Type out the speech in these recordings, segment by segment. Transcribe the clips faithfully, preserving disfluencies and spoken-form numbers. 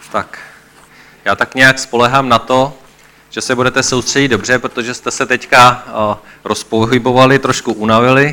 Tak, já tak nějak spolehám na to, že se budete soustředit dobře, protože jste se teďka uh, rozpohybovali, trošku unavili.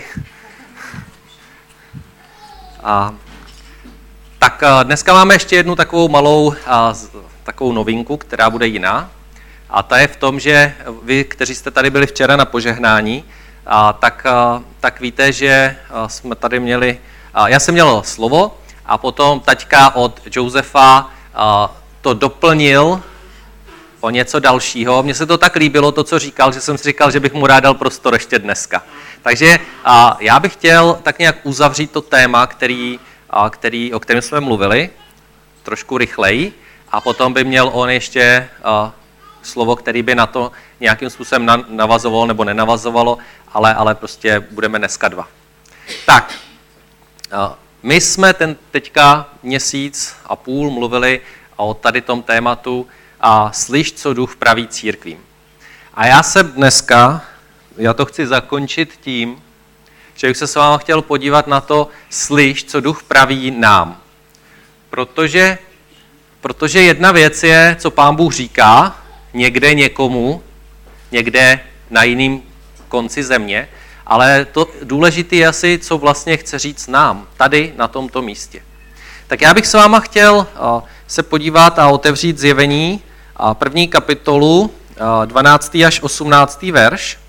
A, tak uh, dneska máme ještě jednu takovou malou uh, takovou novinku, která bude jiná. A ta je v tom, že vy, kteří jste tady byli včera na požehnání, uh, tak, uh, tak víte, že uh, jsme tady měli, uh, já jsem měl slovo a potom taťka od Josefa uh, to doplnil o něco dalšího. Mně se to tak líbilo, to, co říkal, že jsem si říkal, že bych mu rád dal prostor ještě dneska. Takže a, já bych chtěl tak nějak uzavřít to téma, který, a, který, o kterém jsme mluvili, trošku rychleji, a potom by měl on ještě a, slovo, který by na to nějakým způsobem na, navazovalo nebo nenavazovalo, ale, ale prostě budeme dneska dva. Tak, a, my jsme ten teďka měsíc a půl mluvili o tady tom tématu a slyš, co duch praví církvím. A já se dneska, já to chci zakončit tím, že bych se s váma chtěl podívat na to, slyš, co duch praví nám. Protože, protože jedna věc je, co Pán Bůh říká někde někomu, někde na jiném konci země, ale to důležité je asi, co vlastně chce říct nám, tady na tomto místě. Tak já bych s váma chtěl se podívat a otevřít Zjevení, první kapitolu, dvanáctý až osmnáctý verš.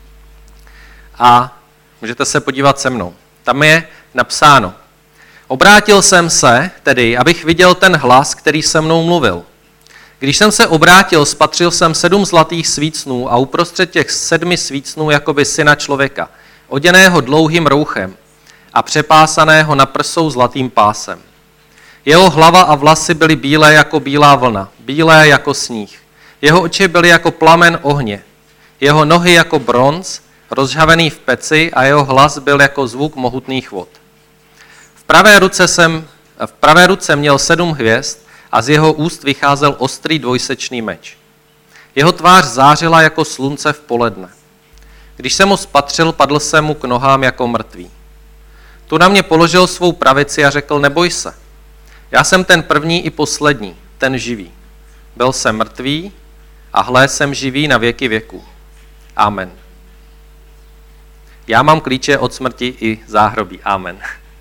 A můžete se podívat se mnou. Tam je napsáno: Obrátil jsem se, tedy, abych viděl ten hlas, který se mnou mluvil. Když jsem se obrátil, spatřil jsem sedm zlatých svícnů a uprostřed těch sedmi svícnů jakoby syna člověka, oděného dlouhým rouchem a přepásaného na prsou zlatým pásem. Jeho hlava a vlasy byly bílé jako bílá vlna, bílé jako sníh. Jeho oči byly jako plamen ohně. Jeho nohy jako bronz, rozžhavený v peci, a jeho hlas byl jako zvuk mohutných vod. V pravé ruce, jsem, v pravé ruce měl sedm hvězd a z jeho úst vycházel ostrý dvojsečný meč. Jeho tvář zářila jako slunce v poledne. Když jsem ho spatřil, padl jsem mu k nohám jako mrtvý. Tu na mě položil svou pravici a řekl: Neboj se. Já jsem ten první i poslední, ten živý. Byl jsem mrtvý a hle, jsem živý na věky věků. Amen. Já mám klíče od smrti i záhrobí. Amen.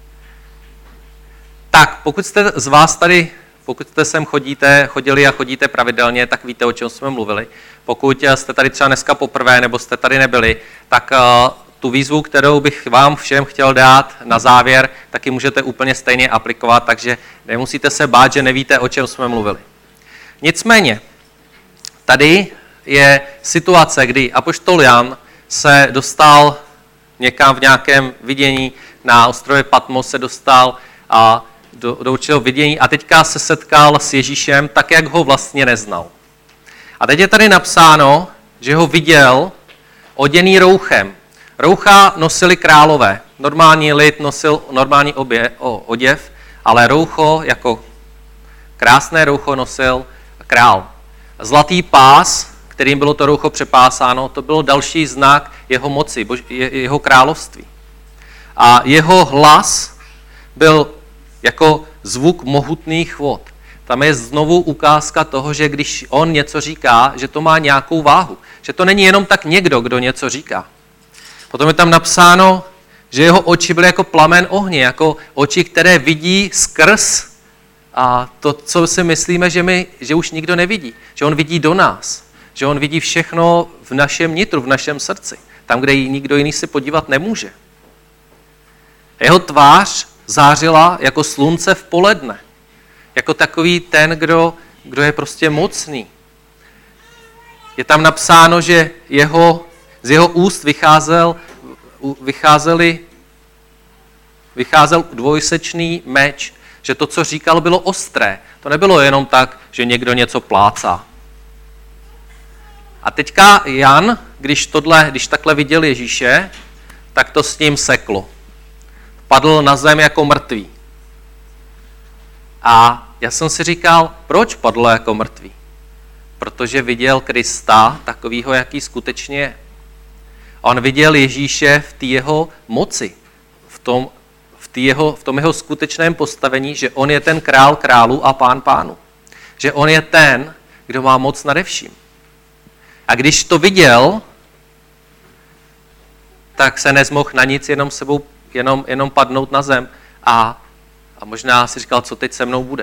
Tak, pokud jste z vás tady, pokud jste sem chodíte, chodili a chodíte pravidelně, tak víte, o čem jsme mluvili. Pokud jste tady třeba dneska poprvé nebo jste tady nebyli, tak uh, tu výzvu, kterou bych vám všem chtěl dát na závěr, taky můžete úplně stejně aplikovat, takže nemusíte se bát, že nevíte, o čem jsme mluvili. Nicméně, tady je situace, kdy apoštol Jan se dostal někam v nějakém vidění na ostrově Patmos, se dostal a do, do určitého vidění a teďka se setkal s Ježíšem tak, jak ho vlastně neznal. A teď je tady napsáno, že ho viděl oděný rouchem. Roucha nosili králové. Normální lid nosil normální obě, o, oděv, ale roucho, jako krásné roucho, nosil král. Zlatý pás, kterým bylo to roucho přepásáno, to byl další znak jeho moci, bož, je, jeho království. A jeho hlas byl jako zvuk mohutných vod. Tam je znovu ukázka toho, že když on něco říká, že to má nějakou váhu. Že to není jenom tak někdo, kdo něco říká. Potom je tam napsáno, že jeho oči byly jako plamen ohně, jako oči, které vidí skrz a to, co si myslíme, že, my, že už nikdo nevidí. Že on vidí do nás. Že on vidí všechno v našem nitru, v našem srdci. Tam, kde nikdo jiný se podívat nemůže. Jeho tvář zářila jako slunce v poledne. Jako takový ten, kdo, kdo je prostě mocný. Je tam napsáno, že jeho, z jeho úst vycházel, vycházeli, vycházel dvojsečný meč, že to, co říkal, bylo ostré. To nebylo jenom tak, že někdo něco plácá. A teďka Jan, když, tohle, když takhle viděl Ježíše, tak to s ním seklo. Padl na zem jako mrtvý. A já jsem si říkal, proč padl jako mrtvý? Protože viděl Krista takovýho, jaký skutečně je. On viděl Ježíše v té jeho moci, v tom, v, jeho, v tom jeho skutečném postavení, že on je ten král králů a pán pánů. že on je ten, kdo má moc nade vším. A když to viděl, tak se nezmohl na nic, jenom sebou, jenom, jenom padnout na zem a, a možná si říkal, co teď se mnou bude.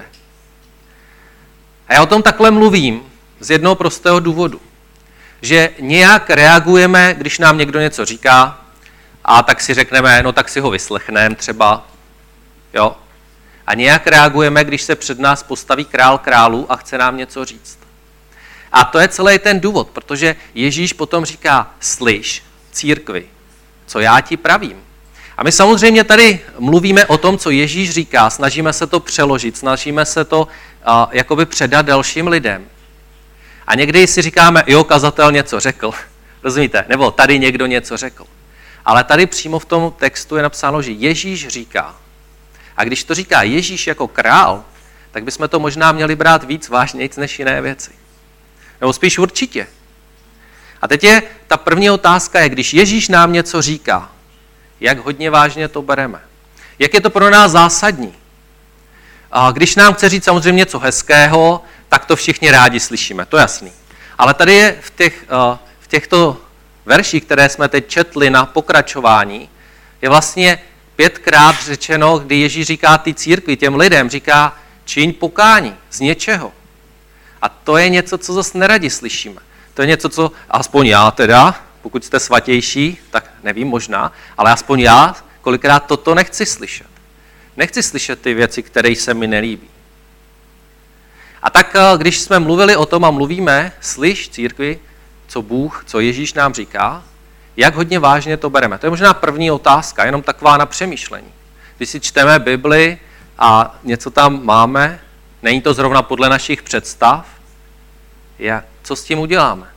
A já o tom takhle mluvím z jednoho prostého důvodu, že nějak reagujeme, když nám někdo něco říká, a tak si řekneme, no tak si ho vyslechneme třeba, jo. A nějak reagujeme, když se před nás postaví král králů a chce nám něco říct. A to je celý ten důvod, protože Ježíš potom říká, slyš, církvi, co já ti pravím. A my samozřejmě tady mluvíme o tom, co Ježíš říká, snažíme se to přeložit, snažíme se to uh, jakoby předat dalším lidem. A někdy si říkáme, jo, kazatel něco řekl, rozumíte, nebo tady někdo něco řekl. Ale tady přímo v tom textu je napsáno, že Ježíš říká. A když to říká Ježíš jako král, tak bychom to možná měli brát víc vážnějc než jiné věci. Nebo spíš určitě. A teď je, ta první otázka je, když Ježíš nám něco říká, jak hodně vážně to bereme. Jak je to pro nás zásadní. A když nám chce říct samozřejmě něco hezkého, tak to všichni rádi slyšíme, to je jasný. Ale tady je v, těch, v těchto verších, které jsme teď četli na pokračování, je vlastně pětkrát řečeno, kdy Ježíš říká ty církvi, těm lidem, říká čiň pokání z něčeho. A to je něco, co zase neradi slyšíme. To je něco, co aspoň já teda, pokud jste svatější, tak nevím možná, ale aspoň já kolikrát toto nechci slyšet. Nechci slyšet ty věci, které se mi nelíbí. A tak, když jsme mluvili o tom a mluvíme, slyš církvi, co Bůh, co Ježíš nám říká, jak hodně vážně to bereme. To je možná první otázka, jenom taková na přemýšlení. Když si čteme Bibli a něco tam máme, není to zrovna podle našich představ, jak, co s tím uděláme?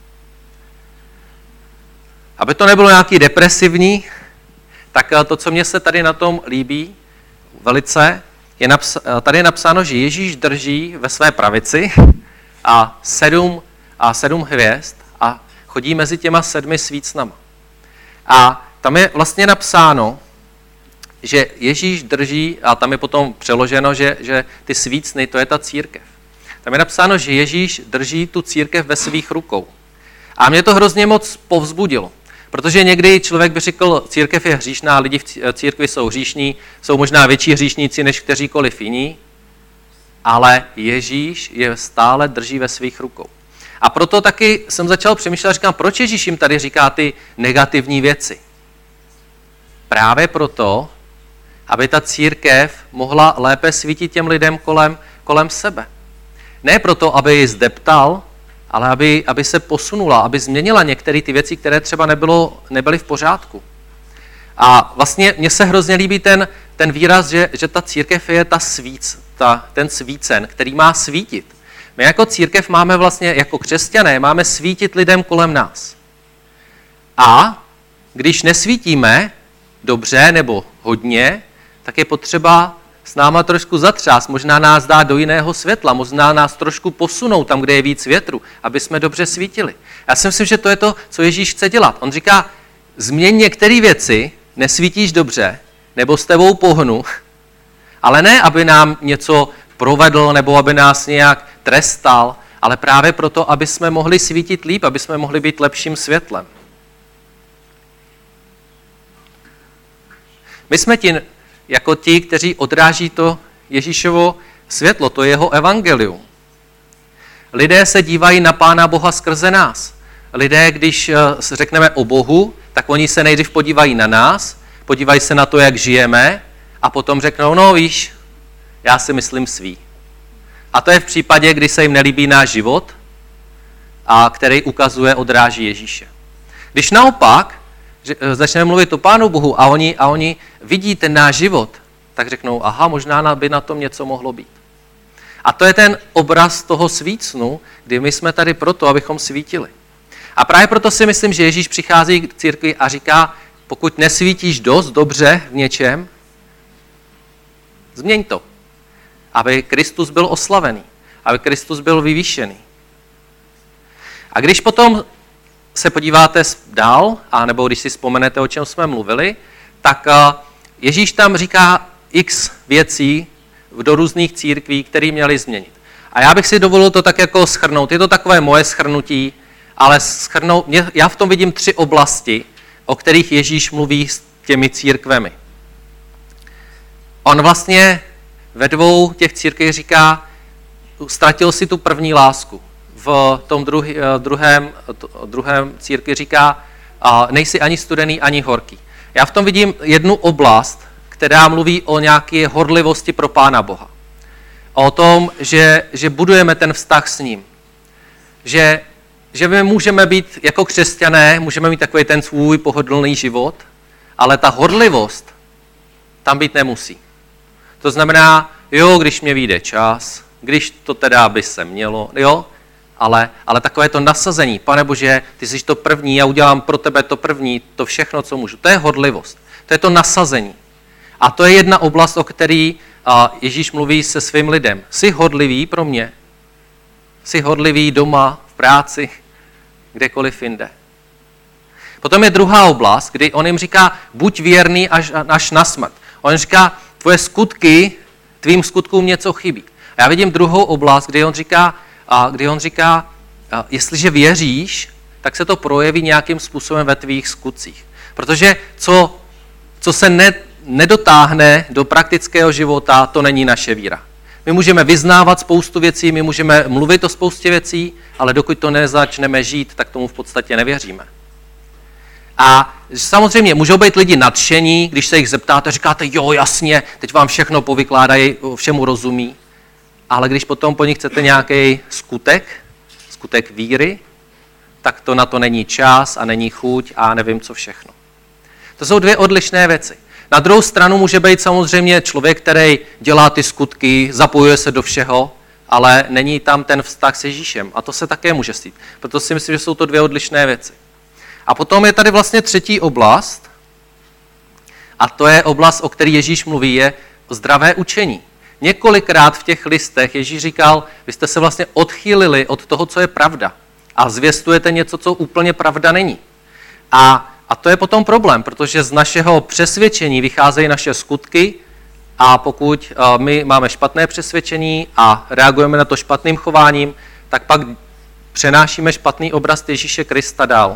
Aby to nebylo nějaký depresivní, tak to, co mně se tady na tom líbí velice, je naps- tady je napsáno, že Ježíš drží ve své pravici a sedm, a sedm hvězd a chodí mezi těma sedmi svícnama. A tam je vlastně napsáno, že Ježíš drží, a tam je potom přeloženo, že, že ty svícny, to je ta církev. Tam je napsáno, že Ježíš drží tu církev ve svých rukou. A mě to hrozně moc povzbudilo. Protože někdy člověk by řekl, církev je hříšná, lidi v církvi jsou hříšní, jsou možná větší hříšníci než kteříkoliv jiní, ale Ježíš je stále drží ve svých rukou. A proto taky jsem začal přemýšlet, říkám, proč Ježíš jim tady říká ty negativní věci? Právě proto, aby ta církev mohla lépe svítit těm lidem kolem, kolem sebe. Ne proto, aby ji zdeptal, ale aby, aby se posunula, aby změnila některé ty věci, které třeba nebylo, nebyly v pořádku. A vlastně mně se hrozně líbí ten, ten výraz, že, že ta církev je ta svíc, ta, ten svícen, který má svítit. My jako církev máme vlastně, jako křesťané, máme svítit lidem kolem nás. A když nesvítíme dobře nebo hodně, tak je potřeba s náma trošku zatřást, možná nás dá do jiného světla, možná nás trošku posunou tam, kde je víc větru, aby jsme dobře svítili. Já si myslím, že to je to, co Ježíš chce dělat. On říká, změň některé věci, nesvítíš dobře, nebo s tebou pohnu, ale ne, aby nám něco provedl, nebo aby nás nějak trestal, ale právě proto, aby jsme mohli svítit líp, aby jsme mohli být lepším světlem. My jsme ti, jako ti, kteří odráží to Ježíšovo světlo, to jeho evangelium. Lidé se dívají na Pána Boha skrze nás. Lidé, když řekneme o Bohu, tak oni se nejdřív podívají na nás, podívají se na to, jak žijeme a potom řeknou, no víš, já si myslím svý. A to je v případě, kdy se jim nelíbí náš život, a který ukazuje, odráží Ježíše. Když naopak začneme mluvit o Pánu Bohu a oni, a oni vidí ten náš život, tak řeknou, aha, možná by na tom něco mohlo být. A to je ten obraz toho svícnu, kdy my jsme tady proto, abychom svítili. A právě proto si myslím, že Ježíš přichází k církvi a říká, pokud nesvítíš dost dobře v něčem, změň to. Aby Kristus byl oslavený, aby Kristus byl vyvýšený. A když potom se podíváte dál, a nebo když si vzpomenete, o čem jsme mluvili, tak Ježíš tam říká x věcí do různých církví, které měly změnit. A já bych si dovolil to tak jako shrnout. Je to takové moje shrnutí, ale shrnout, já v tom vidím tři oblasti, o kterých Ježíš mluví s těmi církvemi. On vlastně ve dvou těch církvích říká, ztratil si tu první lásku. V tom druhý, druhém, druhém církvi říká, nejsi ani studený, ani horký. Já v tom vidím jednu oblast, která mluví o nějaké horlivosti pro Pána Boha. O tom, že, že budujeme ten vztah s ním. Že, že my můžeme být jako křesťané, můžeme mít takový ten svůj pohodlný život, ale ta horlivost tam být nemusí. To znamená, jo, když mě vyjde čas, když to teda by se mělo, jo, ale, ale takové to nasazení, Pane Bože, ty jsi to první, já udělám pro tebe to první, to všechno, co můžu. To je horlivost, to je to nasazení. A to je jedna oblast, o který Ježíš mluví se svým lidem. Jsi horlivý pro mě, jsi horlivý doma, v práci, kdekoliv jinde. Potom je druhá oblast, kdy on jim říká, buď věrný až, až na smrt. On říká, tvoje skutky, tvým skutkům něco chybí. A já vidím druhou oblast, kdy on říká, kdy on říká, jestliže věříš, tak se to projeví nějakým způsobem ve tvých skutcích. Protože co, co se ne, nedotáhne do praktického života, to není naše víra. My můžeme vyznávat spoustu věcí, my můžeme mluvit o spoustě věcí, ale dokud to nezačneme žít, tak tomu v podstatě nevěříme. A samozřejmě můžou být lidi nadšení, když se jich zeptáte, říkáte, jo, jasně, teď vám všechno povykládají, všemu rozumí. Ale když potom po nich chcete nějaký skutek, skutek víry, tak to na to není čas a není chuť a nevím co všechno. To jsou dvě odlišné věci. Na druhou stranu může být samozřejmě člověk, který dělá ty skutky, zapojuje se do všeho, ale není tam ten vztah s Ježíšem. A to se také může stít. Proto si myslím, že jsou to dvě odlišné věci. A potom je tady vlastně třetí oblast, a to je oblast, o které Ježíš mluví, je zdravé učení. Několikrát v těch listech Ježíš říkal, vy jste se vlastně odchýlili od toho, co je pravda. A zvěstujete něco, co úplně pravda není. A, a to je potom problém, protože z našeho přesvědčení vycházejí naše skutky a pokud uh, my máme špatné přesvědčení a reagujeme na to špatným chováním, tak pak přenášíme špatný obraz Ježíše Krista dál.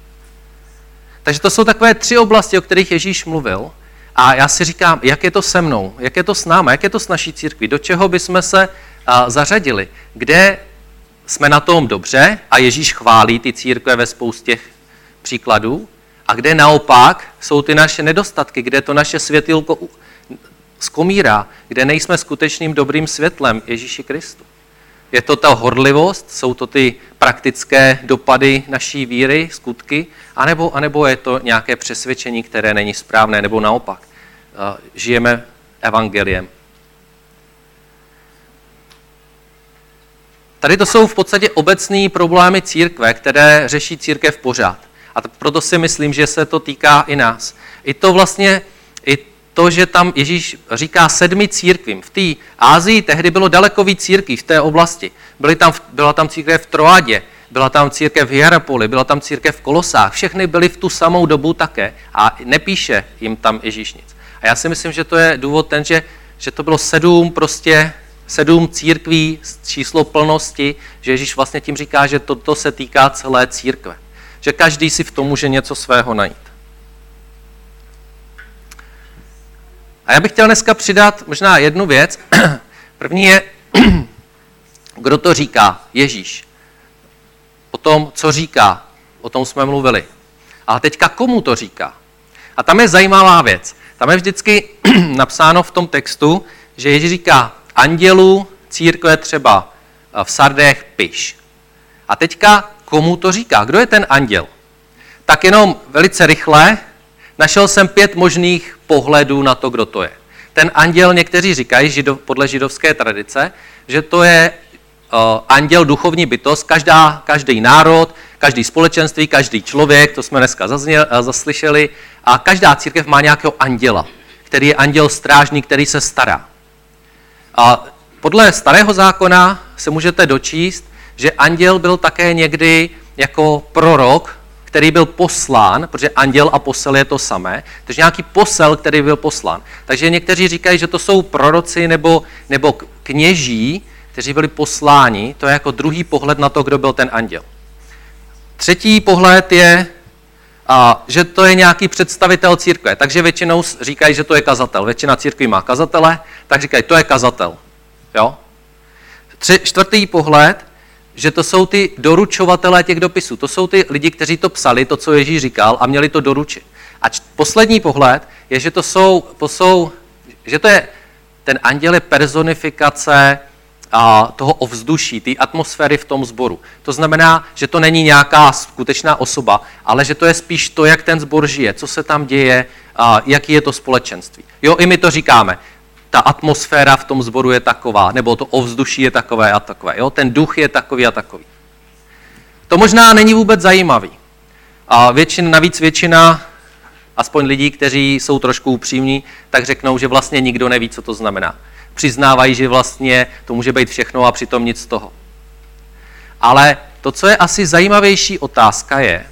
Takže to jsou takové tři oblasti, o kterých Ježíš mluvil. A já si říkám, jak je to se mnou, jak je to s námi, jak je to s naší církví, do čeho bychom se uh, zařadili, kde jsme na tom dobře a Ježíš chválí ty církve ve spoustě příkladů a kde naopak jsou ty naše nedostatky, kde to naše světýlko skomírá, kde nejsme skutečným dobrým světlem Ježíši Kristu. Je to ta horlivost, jsou to ty praktické dopady naší víry, skutky, anebo, anebo je to nějaké přesvědčení, které není správné, nebo naopak. Žijeme evangeliem. Tady to jsou v podstatě obecné problémy církve, které řeší církev pořád. A proto si myslím, že se to týká i nás. I to vlastně, i to, že tam Ježíš říká sedmi církvím. V té Asii tehdy bylo daleko víc církví v té oblasti. Byly tam, byla tam církev v Troadě, byla tam církev v Hierapoli, byla tam církev v Kolosách. Všechny byly v tu samou dobu také a nepíše jim tam Ježíš nic. A já si myslím, že to je důvod ten, že, že to bylo sedm prostě sedm církví, číslo plnosti, že Ježíš vlastně tím říká, že toto se týká celé církve. Že každý si v tom může něco svého najít. A já bych chtěl dneska přidat možná jednu věc. První je, kdo to říká? Ježíš. O tom, co říká, o tom jsme mluvili. Ale teďka komu to říká? A tam je zajímavá věc. Tam je vždycky napsáno v tom textu, že Ježíš říká andělu církve třeba v Sardech piš. A teďka komu to říká? Kdo je ten anděl? Tak jenom velice rychle našel jsem pět možných pohledů na to, kdo to je. Ten anděl, někteří říkají židov, podle židovské tradice, že to je uh, anděl, duchovní bytost, každá, každý národ, každý společenství, každý člověk, to jsme dneska zazněl, uh, zaslyšeli, a každá církev má nějakého anděla, který je anděl strážný, který se stará. A podle starého zákona se můžete dočíst, že anděl byl také někdy jako prorok, který byl poslán, protože anděl a posel je to samé, takže nějaký posel, který byl poslán. Takže někteří říkají, že to jsou proroci nebo, nebo kněží, kteří byli posláni, to je jako druhý pohled na to, kdo byl ten anděl. Třetí pohled je, a, že to je nějaký představitel církve. Takže většinou říkají, že to je kazatel. Většina církví má kazatele, tak říkají, to je kazatel. Jo? Tři, čtvrtý pohled, že to jsou ty doručovatelé těch dopisů. To jsou ty lidi, kteří to psali, to, co Ježíš říkal, a měli to doručit. A č- poslední pohled je, že to jsou, to jsou že to je, ten anděl je personifikace a, toho ovzduší, té atmosféry v tom sboru. To znamená, že to není nějaká skutečná osoba, ale že to je spíš to, jak ten sbor žije, co se tam děje, a, jaký je to společenství. Jo, i my to říkáme. Ta atmosféra v tom sboru je taková, nebo to ovzduší je takové a takové. Jo? Ten duch je takový a takový. To možná není vůbec zajímavý. A většina, navíc většina, aspoň lidí, kteří jsou trošku upřímní, tak řeknou, že vlastně nikdo neví, co to znamená. Přiznávají, že vlastně to může být všechno a přitom nic z toho. Ale to, co je asi zajímavější otázka je,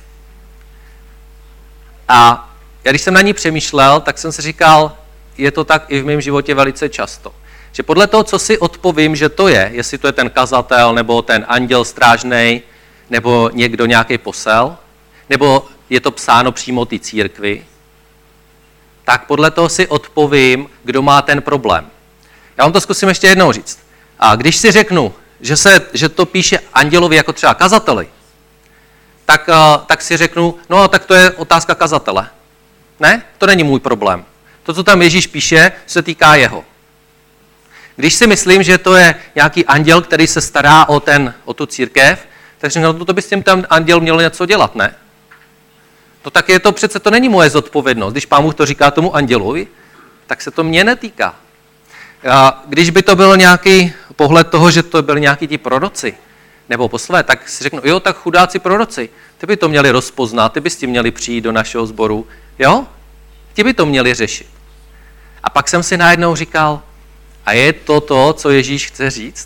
a já když jsem na ní přemýšlel, tak jsem si říkal, je to tak i v mém životě velice často. Že podle toho, co si odpovím, že to je, jestli to je ten kazatel, nebo ten anděl strážnej, nebo někdo nějaký posel, nebo je to psáno přímo ty církvi, tak podle toho si odpovím, kdo má ten problém. Já vám to zkusím ještě jednou říct. A když si řeknu, že, se, že to píše andělovi jako třeba kazateli, tak, tak si řeknu, no tak to je otázka kazatele. Ne, to není můj problém. To, co tam Ježíš píše, se týká jeho. Když si myslím, že to je nějaký anděl, který se stará o, ten, o tu církev, tak řeknu, no to by s tím ten anděl měl něco dělat, ne? No tak je to přece, to není moje zodpovědnost. Když Pán Bůh to říká tomu andělovi, tak se to mě netýká. A když by to byl nějaký pohled toho, že to byli nějaký ti proroci, nebo poslové, tak si řeknu, jo, tak chudáci proroci, ty by to měli rozpoznat, ty by s tím měli přijít do našeho sboru, jo? Ti by to měli řešit. A pak jsem si najednou říkal, a je to to, co Ježíš chce říct?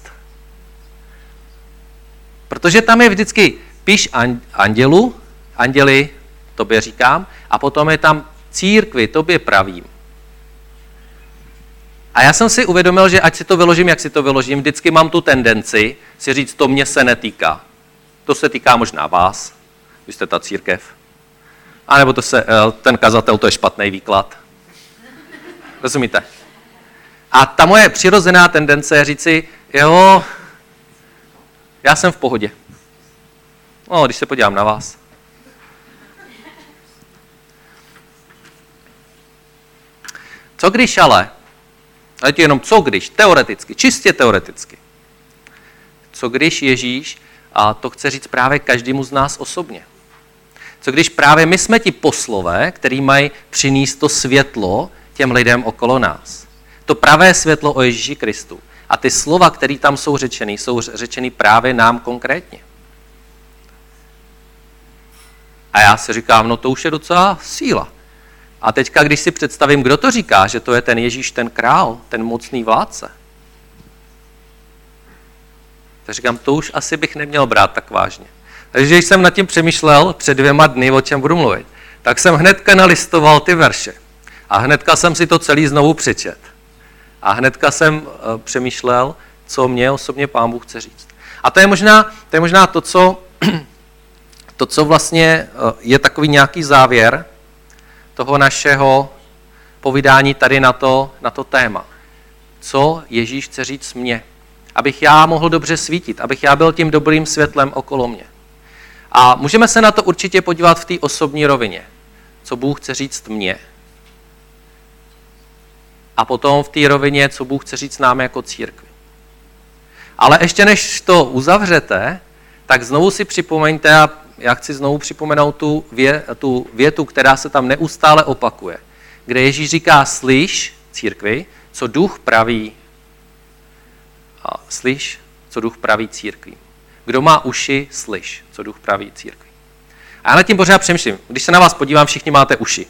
Protože tam je vždycky píš andělu, anděli, tobě říkám, a potom je tam církvi, tobě pravím. A já jsem si uvědomil, že ať si to vyložím, jak si to vyložím, vždycky mám tu tendenci si říct, to mě se netýká. To se týká možná vás, vy jste ta církev. A nebo to se, ten kazatel, to je špatný výklad. Rozumíte? A ta moje přirozená tendence je říci, jo, já jsem v pohodě. No, když se podívám na vás. Co když ale, ale to jenom co když, teoreticky, čistě teoreticky. Co když Ježíš, a to chce říct právě každému z nás osobně. Co když právě my jsme ti poslové, který mají přinést to světlo těm lidem okolo nás. To pravé světlo o Ježíši Kristu. A ty slova, které tam jsou řečeny, jsou řečeny právě nám konkrétně. A já si říkám, no to už je docela síla. A teďka, když si představím, kdo to říká, že to je ten Ježíš, ten král, ten mocný vládce, tak říkám, to už asi bych neměl brát tak vážně. Takže když jsem nad tím přemýšlel před dvěma dny, o čem budu mluvit, tak jsem hnedka nalistoval ty verše. A hnedka jsem si to celý znovu přečet. A hnedka jsem uh, přemýšlel, co mě osobně Pán Bůh chce říct. A to je možná to, je možná to, co, to, co vlastně uh, je takový nějaký závěr toho našeho povídání tady na to, na to téma. Co Ježíš chce říct mně? Abych já mohl dobře svítit, abych já byl tím dobrým světlem okolo mě. A můžeme se na to určitě podívat v té osobní rovině. Co Bůh chce říct mně. A potom v té rovině, co Bůh chce říct nám jako církvi. Ale ještě než to uzavřete, tak znovu si připomeňte, a já chci znovu připomenout tu, vě, tu větu, která se tam neustále opakuje, kde Ježíš říká, slyš, církvi, co duch praví, a slyš, co duch praví církvi. Kdo má uši, slyš, co duch praví církvi. A já nad tím pořád přemýšlím. Když se na vás podívám, všichni máte uši.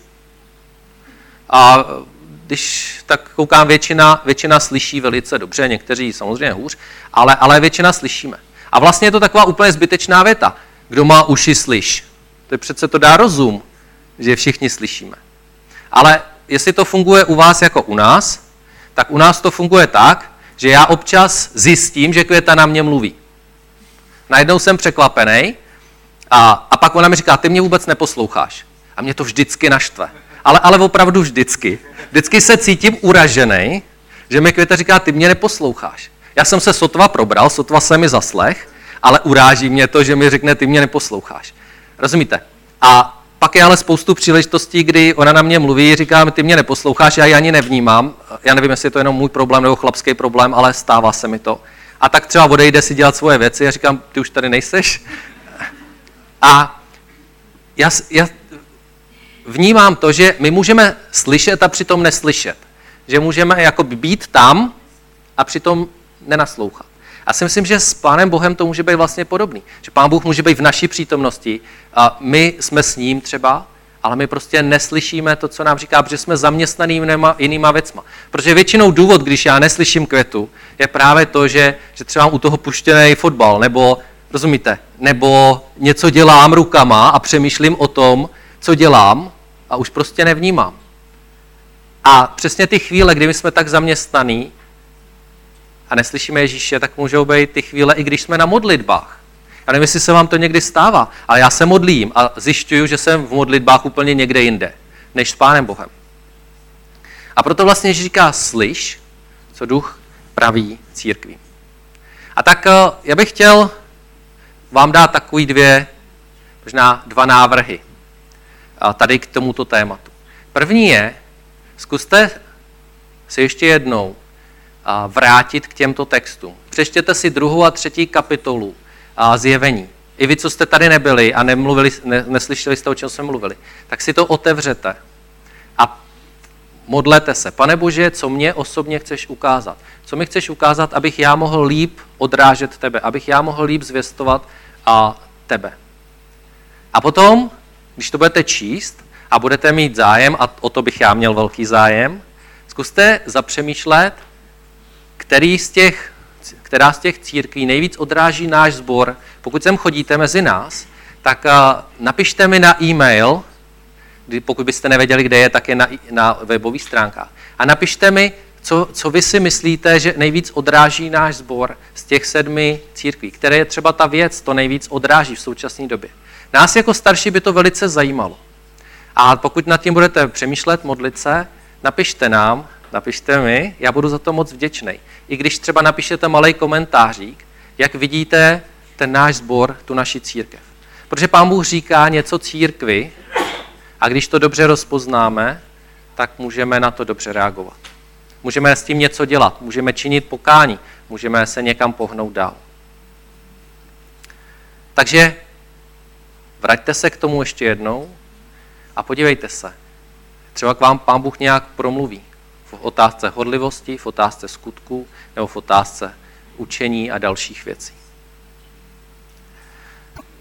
A když tak koukám, většina, většina slyší velice dobře, někteří samozřejmě hůř, ale, ale většina slyšíme. A vlastně je to taková úplně zbytečná věta. Kdo má uši, slyš. To je přece to dá rozum, že všichni slyšíme. Ale jestli to funguje u vás jako u nás, tak u nás to funguje tak, že já občas zjistím, že Květa na mě mluví. Najednou jsem překvapený a, a pak ona mi říká, ty mě vůbec neposloucháš. A mě to vždycky naštve. Ale, ale opravdu vždycky. Vždycky se cítím uražený, že mi Květa říká, ty mě neposloucháš. Já jsem se sotva probral, sotva se mi zaslech, ale uráží mě to, že mi řekne, ty mě neposloucháš. Rozumíte? A pak je ale spoustu příležitostí, kdy ona na mě mluví, říká, ty mě neposloucháš, já ji ani nevnímám. Já nevím, jestli je to jenom můj problém nebo chlapský problém, ale stává se mi to. A tak třeba odejde si dělat svoje věci a říkám, ty už tady nejseš. A já, já vnímám to, že my můžeme slyšet a přitom neslyšet. Že můžeme jako být tam a přitom nenaslouchat. Já si myslím, že s Pánem Bohem to může být vlastně podobný. Že Pán Bůh může být v naší přítomnosti a my jsme s ním třeba, ale my prostě neslyšíme to, co nám říká, protože jsme zaměstnaný jinýma, jinýma věcma. Protože většinou důvod, když já neslyším Květu, je právě to, že, že třeba mám u toho puštěný fotbal, nebo, rozumíte, nebo něco dělám rukama a přemýšlím o tom, co dělám a už prostě nevnímám. A přesně ty chvíle, kdy my jsme tak zaměstnaný a neslyšíme Ježíše, tak můžou být ty chvíle, i když jsme na modlitbách. Já nevím, jestli se vám to někdy stává, ale já se modlím a zjišťuju, že jsem v modlitbách úplně někde jinde, než s Pánem Bohem. A proto vlastně Ježíš říká, slyš, co duch praví církví. A tak já bych chtěl vám dát takový dvě, možná dva návrhy tady k tomuto tématu. První je, zkuste se ještě jednou vrátit k těmto textům. Přečtěte si druhou a třetí kapitolu Zjevení. I vy, co jste tady nebyli a nemluvili, ne, neslyšeli jste, o čem jsme mluvili, tak si to otevřete a modlete se. Pane Bože, co mě osobně chceš ukázat? Co mi chceš ukázat, abych já mohl líp odrážet tebe, abych já mohl líp zvěstovat a tebe. A potom, když to budete číst a budete mít zájem, a o to bych já měl velký zájem, zkuste zapřemýšlet, který z těch, která z těch církví nejvíc odráží náš sbor. Pokud sem chodíte mezi nás, tak napište mi na e-mail, pokud byste nevěděli, kde je, tak je na, na webových stránkách. A napište mi, co, co vy si myslíte, že nejvíc odráží náš sbor z těch sedmi církví, které je třeba ta věc, to nejvíc odráží v současné době. Nás jako starší by to velice zajímalo. A pokud nad tím budete přemýšlet, modlit se, napište nám, napište mi, já budu za to moc vděčný. I když třeba napíšete malý komentářík, jak vidíte ten náš sbor, tu naši církev. Protože Pán Bůh říká něco církvi a když to dobře rozpoznáme, tak můžeme na to dobře reagovat. Můžeme s tím něco dělat, můžeme činit pokání, můžeme se někam pohnout dál. Takže vraťte se k tomu ještě jednou a podívejte se. Třeba k vám Pán Bůh nějak promluví. V otázce horlivosti, v otázce skutků nebo v otázce učení a dalších věcí.